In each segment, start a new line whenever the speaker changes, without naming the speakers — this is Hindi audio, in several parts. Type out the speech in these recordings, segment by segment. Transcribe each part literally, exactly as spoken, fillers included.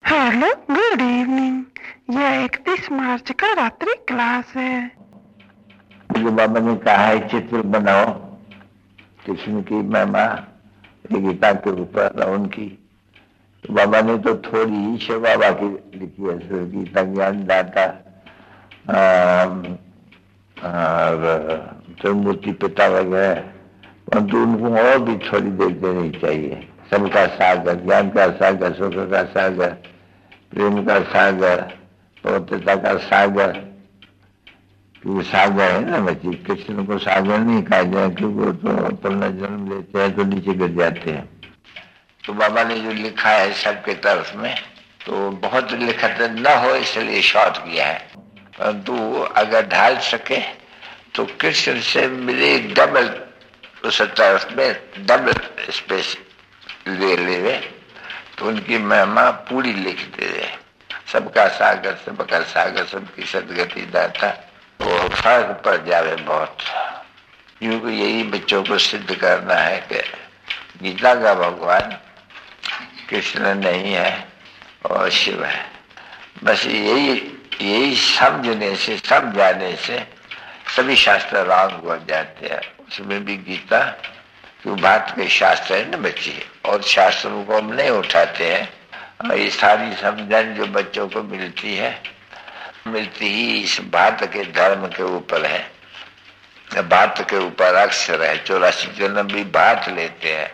Hello, good evening. यह इकतीस मार्च का रात्रि क्लास है।
जो बाबा ने कहा है चित्र बनाओ कृष्ण की महिमा गीता के ऊपर उनकी, तो बाबा ने तो थोड़ी ही शिव बाबा की लिखी है, गीता ज्ञान दाता और मूर्ति पिता वगैरह, परंतु उनको और भी थोड़ी देर देनी चाहिए। सबका सागर, ज्ञान का सागर, सुख का सागर, प्रेम का सागर, पवित्रता का सागर। क्योंकि सागर है ना बच्ची, कृष्ण को सागर नहीं कहा जाए क्योंकि वो तो पुनर्जन्म लेते हैं तो नीचे गिर जाते हैं। तो बाबा ने जो लिखा है सबके तरफ में, तो बहुत लिखत न हो इसलिए शॉर्ट किया है, परंतु अगर ढाल सके तो कृष्ण से मिले डबल उस तरफ में डबल स्पेस ले ले तो उनकी महिमा पूरी लिख दे। सबका सागर, सबका सागर, सबकी सदगति दाता, वो फर्क पड़ जावे बहुत। क्योंकि यही बच्चों को सिद्ध करना है कि गीता का भगवान कृष्ण नहीं है और शिव है। बस यही यही समझने से, समझाने से सभी शास्त्र रॉन्ग हो जाते हैं। उसमें भी गीता जो बात के शास्त्र है ना बच्चे, और शास्त्रों को हम नहीं उठाते हैं, और ये सारी समझन जो बच्चों को मिलती है मिलती ही इस बात के धर्म के ऊपर है। बात के ऊपर अक्षर है, चौरासी जन्म भी बात लेते हैं।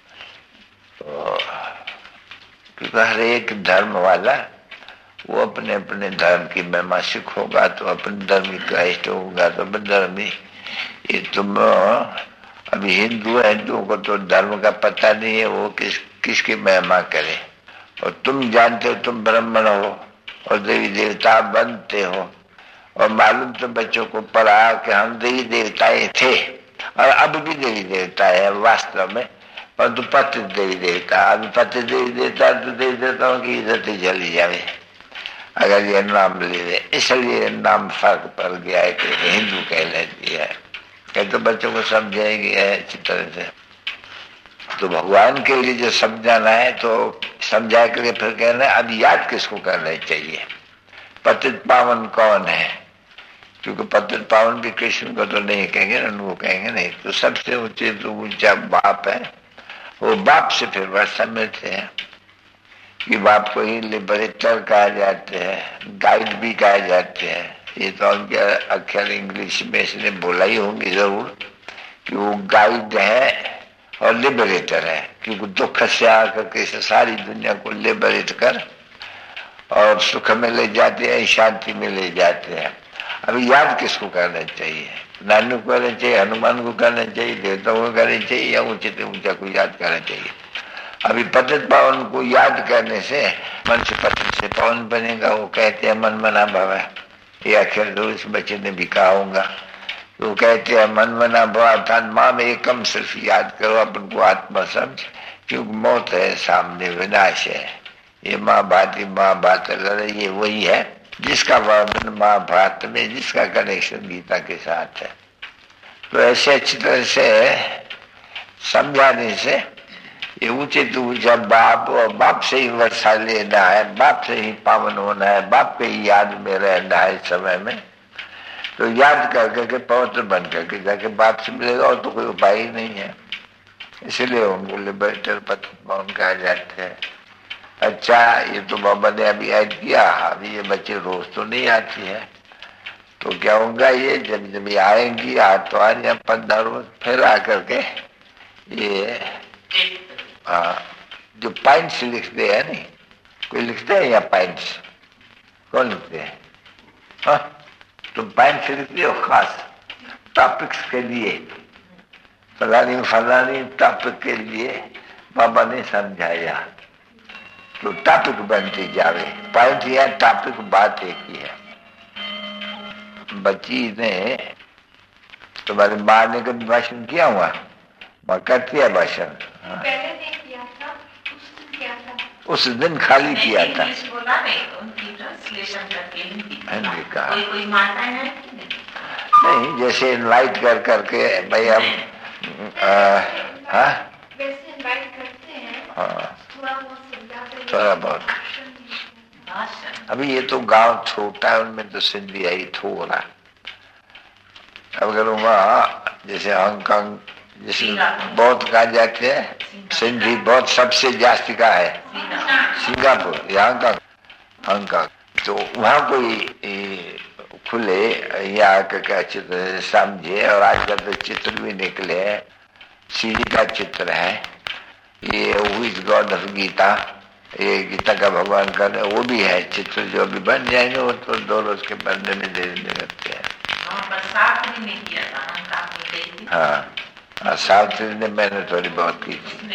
तो क्योंकि हर एक धर्म वाला वो अपने अपने धर्म की महिमा सिख होगा तो अपने धर्म का इष्ट होगा तो अपने धर्म ही। ये तुम अभी हिंदू है, हिंदुओं को तो धर्म का पता नहीं है, वो किस किसकी महिमा करे। और तुम जानते हो तुम ब्राह्मण हो और देवी देवता बनते हो, और मालूम तो बच्चों को पढ़ा कि हम देवी देवताएं थे और अब भी देवी देवता है वास्तव में, परंतु पति देवी देवता, अभी पति देवी देवता तो देवी देवताओं की इज्जत ही चली जाए अगर ये नाम ले ले। इसलिए नाम फर्क पड़ गया है कि हिंदू कहलाती है। ये तो बच्चों को समझाएगी है अच्छी तरह से। तो भगवान के लिए जो समझाना है तो समझा के लिए फिर कहना है अब याद किसको करना चाहिए। पतित पावन कौन है? क्योंकि पतित पावन भी कृष्ण को तो नहीं कहेंगे ना, वो कहेंगे नहीं। तो सबसे ऊंचे तो ऊंचा बाप है, वो बाप से फिर वह समझते हैं कि बाप को ही लिबरेटर कहा जाते हैं, गाइड भी कहा जाते हैं। ये तो उनके अक्षर इंग्लिश में इसने बोला ही होंगे जरूर कि वो गाइड है और लिबरेटर है, क्योंकि दुख से आकर के सारी दुनिया को लिबरेट कर और सुख में ले जाते हैं, शांति में ले जाते हैं। अभी याद किसको करना चाहिए? नानू को करना चाहिए, हनुमान को करना चाहिए, देवताओं को करना चाहिए, या ऊंचे से ऊंचा को याद करना चाहिए? अभी पतित पावन को याद करने से मन से पतित से पावन बनेगा। वो कहते हैं मन मना भव है, ये अक्षर दो इस बच्चे ने भी कहा होगा। तो कहते हैं मन मना भव अर्थात माँ में एकम सिर्फ याद करो अपन को आत्मा समझ, क्योंकि मौत है सामने, विनाश है। ये माँ भाती माँ भात ये वही है जिसका वर्णन महाभारत में, जिसका कनेक्शन गीता के साथ है। तो ऐसे अच्छी तरह से समझाने से ये ऊंचे तो ऊंचा बाप, और बाप से ही वर्षा लेना है, बाप से ही पावन होना है, बाप के ही याद में रहना है समय में। तो याद कर करके पवित्र बन करके जाके बाप से मिलेगा, और तो कोई उपाय ही नहीं है। इसलिए उनको लिबरेटर पतित पावन कहा जाते हैं। अच्छा, ये तो बाबा ने अभी ऐड किया, अभी ये बच्चे रोज तो नहीं आती है, तो क्या होगा ये जब जब ये आएंगी आतवार या पंद्रह रोज फिर आकर के ये आ, जो पॉइंट्स लिखते हैं नहीं, कोई लिखते हैं या पॉइंट्स कौन लिखते हैं? हाँ, तुम पॉइंट्स लिखते हो खास टॉपिक्स के लिए, फलानी फलानी टॉपिक के लिए बाबा ने समझाया, तो टॉपिक बनते जावे। पॉइंट या टॉपिक बात एक ही है। बच्ची ने तुम्हारे माँ ने कभी भाषण किया हुआ? माँ करती है भाषण? हाँ।
पहले नहीं किया था, उस दिन किया था।
उस दिन खाली किया था।
बोला नहीं, उनकी ट्रांसलेशन करके
हिंदी का
कोई कोई मानता है
नहीं, जैसे इनवाइट कर करके भाई हम
वैसे इनवाइट करते हैं,
हाँ
थोड़ा बहुत
थोड़ा बहुत अभी ये तो गांव छोटा है, उनमें तो सिंधी आई थोड़ा। अब अगर वहाँ जैसे हांगकांग जैसे बहुत कहा जाते हैं सिंधी बहुत सबसे जास्ती का है सिंगापुर या हांगकांग हांगकांग तो वहाँ कोई खुले यहाँ का चित्र समझे। और आजकल तो चित्र भी निकले हैं, सीढ़ी का चित्र है ये, who is God of Gita, ये गीता का भगवान का वो भी है चित्र, जो अभी बन जाएंगे वो तो दो रोज के बनने में देर नहीं लगते हैं। हाँ सावित्री ने मैंने थोड़ी बहुत की थी।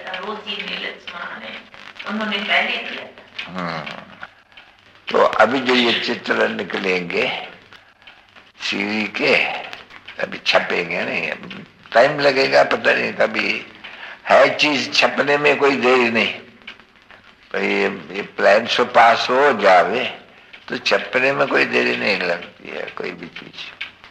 उन्होंने पहले किया।
तो अभी जो ये चित्र निकलेंगे सीढ़ी के अभी छपेंगे नहीं, टाइम लगेगा, पता नहीं कभी है चीज छपने में कोई देरी नहीं। तो ये, ये प्लान से पास हो जावे तो छपने में कोई देरी नहीं लगती है कोई भी चीज।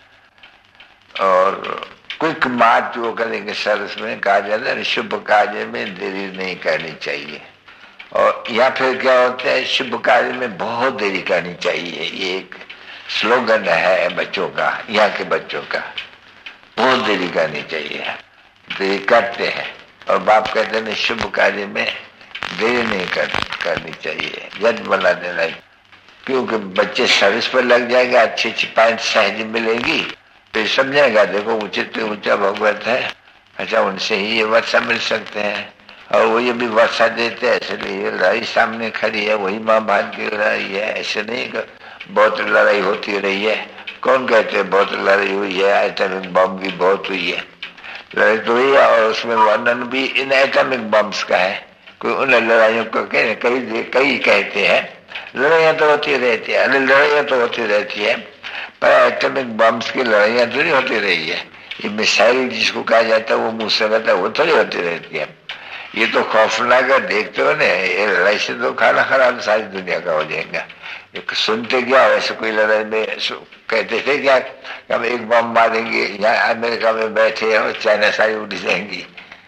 और क्विक मार्च वो करेंगे सरस में कहा जाता है शुभ कार्य में देरी नहीं करनी चाहिए। और या फिर क्या होता है शुभ कार्य में बहुत देरी करनी चाहिए, ये एक स्लोगन है बच्चों का, यहाँ के बच्चों का, बहुत देरी करनी चाहिए तो ये करते हैं। और बाप कहते हैं शुभ कार्य में देरी नहीं कर, करनी चाहिए, जज बना देना, क्योंकि बच्चे सर्विस पर लग जाएंगे, अच्छी अच्छी पैंट सहज मिलेगी तो समझेगा देखो उचित ऊंचा भगवत है, अच्छा उनसे ही ये वर्षा मिल सकते हैं। और वो ये भी वर्षा देते हैं, इसलिए लड़ाई सामने खड़ी है, वही माँ भान की लड़ाई है, ऐसे नहीं बहुत लड़ाई होती रही है। कौन कहते हैं बहुत लड़ाई हुई है, एटॉमिक बम भी बहुत हुई है, लड़ाई तो हुई है। और उसमें वर्णन भी इन एटॉमिक बम्स का है, कोई उन लड़ाइयों को कई कई कई कहते हैं लड़ाइयाँ तो होती रहती है, लड़ाइयाँ तो होती रहती है पर एटॉमिक बम्स की लड़ाइयाँ थोड़ी होती रही है। ये मिसाइल जिसको कहा जाता है वो मुँह से रहता है वो थोड़ी होती रहती है। ये तो खौफनाक है, देखते हो ना ये लड़ाई से तो खाना खराब सारी दुनिया का हो जाएगा। एक सुनते क्या वैसे कोई लड़ाई में कहते थे क्या कि हम एक बम मारेंगे, यहाँ अमेरिका में बैठे और चाइना सारी उड़ जाएंगी,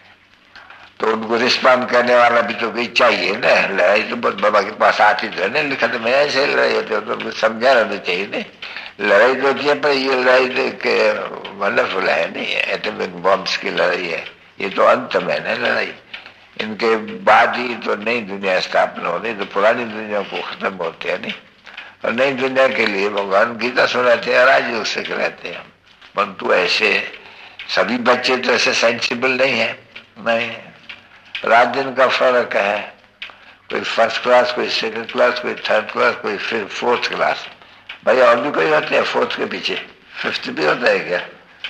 तो उनको रिस्पॉन्ड करने वाला भी तो कोई चाहिए ना। लड़ाई तो बहुत बाबा के पास आती तो है, लिखा तो मैं ऐसे लड़ाई होती है तो उनको समझाना तो चाहिए ना। लड़ाई तो होती है पर ये लड़ाई तो वंडरफुल है नहीं, एटॉमिक बम्स की लड़ाई है, ये तो अंत में है लड़ाई। इनके बाद ही तो नई दुनिया स्थापना हो रही, तो पुरानी दुनिया को खत्म होते हैं नहीं। और नई दुनिया के लिए भगवान गीता सुनाते हैं, राजयोग से कहते हैं, परंतु ऐसे सभी बच्चे तो ऐसे सेंसिबल नहीं है, नहीं रात दिन का फर्क है, कोई फर्स्ट क्लास, कोई सेकंड क्लास, कोई थर्ड क्लास, कोई फिर फोर्थ क्लास। भाई और भी कोई होते हैं फोर्थ के पीछे, फिफ्थ भी होता है क्या?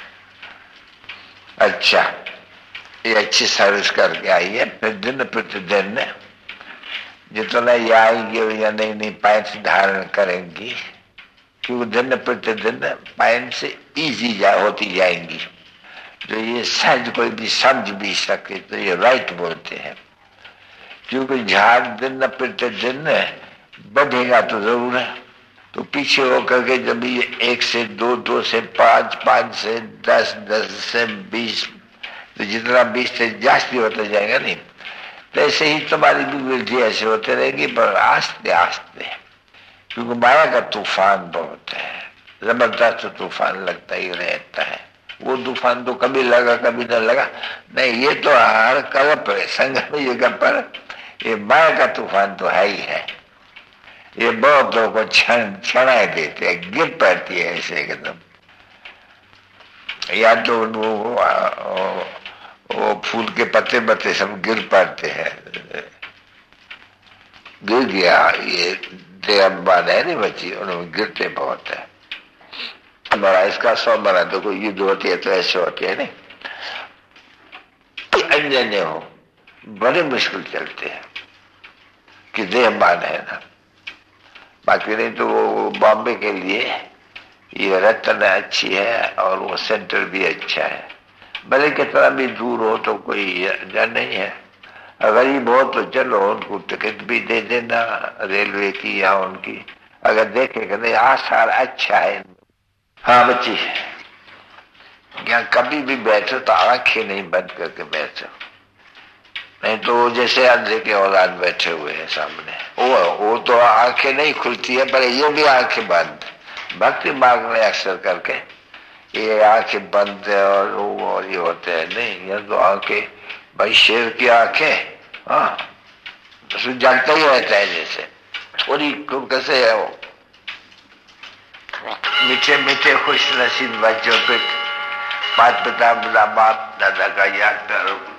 अच्छा ये अच्छी सर्विस करके आई है, फिर दिन प्रतिदिन जितना ये आएंगे या नई नई पैंट धारण करेंगी, क्योंकि दिन प्रतिदिन पैंट से इजी जा होती जाएंगी। जो ये सहज कोई भी समझ भी सके तो ये राइट बोलते हैं, क्योंकि झाड़ दिन प्रतिदिन बढ़ेगा तो जरूर है। तो पीछे होकर के जब ये एक से दो, दो से पांच, पांच से दस, दस से बीस, तो जितना बीस से जास्ती होता जाएगा नहीं, तो ऐसे ही तुम्हारी भी वृद्धि ऐसे होते रहेगी, पर आस्ते आस्ते, क्योंकि माया का तूफान बहुत है, जबरदस्त तूफान लगता ही रहता है। वो तूफान तो कभी लगा कभी न लगा नहीं, ये तो हर कल्प संगम युग पर ये माया का तूफान तो है ही है। ये बहुत लोगों को क्षण क्षणाए देते हैं, गिर पड़ती है ऐसे एकदम। या तो वो, वो, वो फूल के पत्ते बत्ते सब गिर पड़ते हैं, गिर गया ये देहबान है नहीं बची, उन्होंने गिरते बहुत है। हमारा इसका सौ बना तो कोई युद्ध होती है तो ऐसे होती है नहीं, अनजाने हो बड़े मुश्किल चलते हैं कि देहबान है ना। बाकी नहीं तो वो बॉम्बे के लिए ये रतन अच्छी है और वो सेंटर भी अच्छा है, भले कितना भी दूर हो तो कोई जन नहीं है। गरीब हो तो चलो उनको टिकट भी दे देना रेलवे की या उनकी, अगर देखेगा नहीं आसार अच्छा है। हाँ बच्ची यहाँ कभी भी बैठो तो आंखें नहीं बंद करके बैठो, नहीं तो जैसे अंधे के औलाद बैठे हुए हैं सामने, वो वो तो आंखें नहीं खुलती है, पर ये भी आंखें बंद। भक्ति मार्ग में अक्सर करके ये आंखें बंद है और वो और ये होते हैं, नहीं, ये तो आंखें, भाई शेर की आंखें, हाँ, तो जानता ही रहता है जैसे थोड़ी कैसे है वो। मीठे मीठे खुश नसीब बच्चों पे माता पिता बाप दादा का याद करो।